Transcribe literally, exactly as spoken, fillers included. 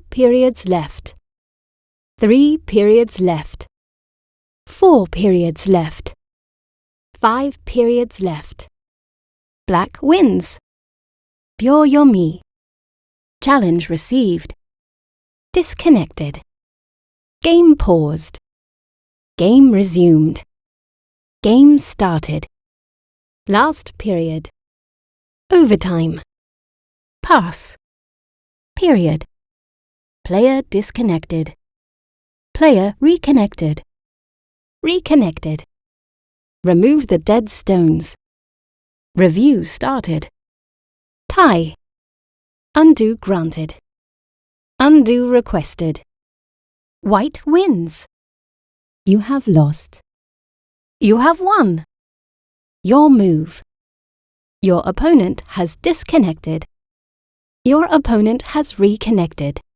periods left. Three periods left. Four periods left. Five periods left. Black wins. Byo-yomi. Challenge received. Disconnected. Game paused. Game resumed. Game started. Last period. Overtime. Pass. Period. Player disconnected. Player reconnected. Reconnected. Remove the dead stones. Review started. Tie. Undo granted. Undo requested. White wins. You have lost. You have won. Your move. Your opponent has disconnected. Your opponent has reconnected.